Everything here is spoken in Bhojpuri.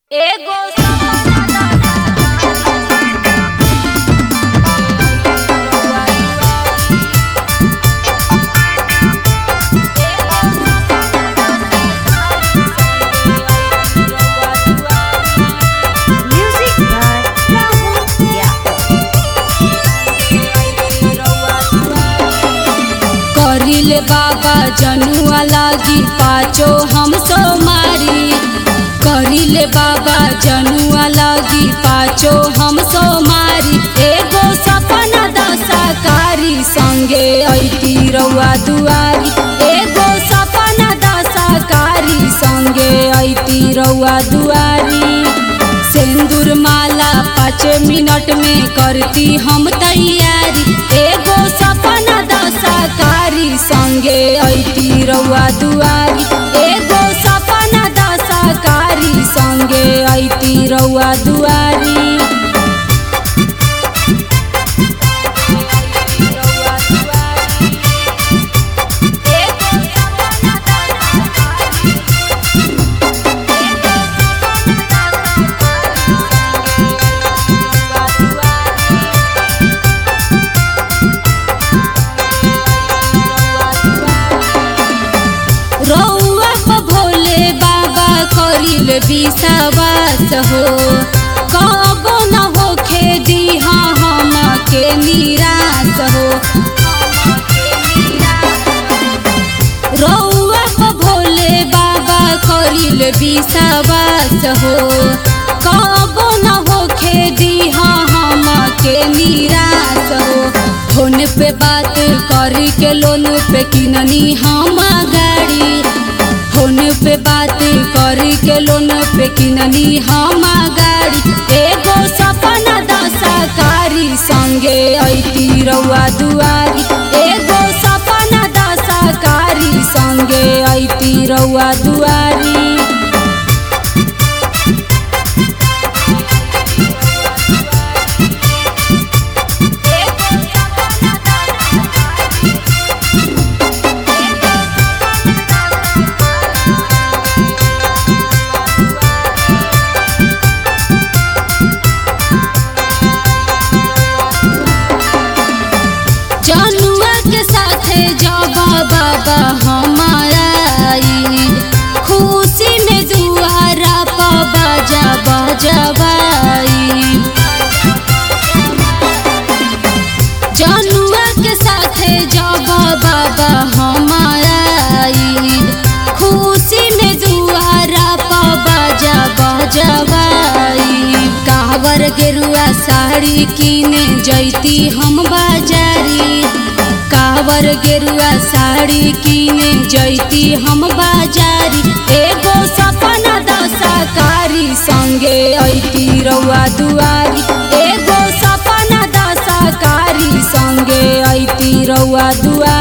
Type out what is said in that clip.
एगो Music by Rahul करिले बाबा जनुआ लागी पाचो हम सो मारी। करिले बाबा जनुआ लागी पाचो हम सो मारी। एगो सपना दशाकारी संगे ऐती रउआ दुआरी। एगो सपना दशाकारी संगे ऐती रउआ दुआरी। सिंदूर माला 5 मिनट में करती हम तैयारी। एगो सपना दशाकारी संगे ऐती रउआ दुआरी। एगो सपना दशाकारी संगे ऐती रउआ दुआरी। रउआ प भोले बाबा करिल विश्वास हो। कबो न होखे दिहा हमके निराश हो। रउआ प भोले बाबा करिल विश्वास हो। कबो न होखे दिहा हमके निराश हो। फोन पे बात करी के लोन पे किननी हम गाड़ी। फोन पे बात करी के लोन पे किननी हम गाड़ी। एगो सपना दशाकारी संगे ऐती रउआ दुआरी। एगो सपना दशाकारी संगे ऐती रउआ दुआरी। जनुआ के साथे जब बाबा हमारा आई। खुशी में दुआरा प बाजा बजवाई। जनुआ के साथे जब बाबा हमारा आई। खुशी में दुआरा प बाजा बजवाई। कावर गेरुआ साड़ी किने जैती हम बाजारी। कावर गेरुआ साड़ी किने जैती हम बाजारी। एगो सपना दशाकारी संगे ऐती रउआ दुआरी। एगो सपना दशाकारी संगे ऐती रउआ दुआरी।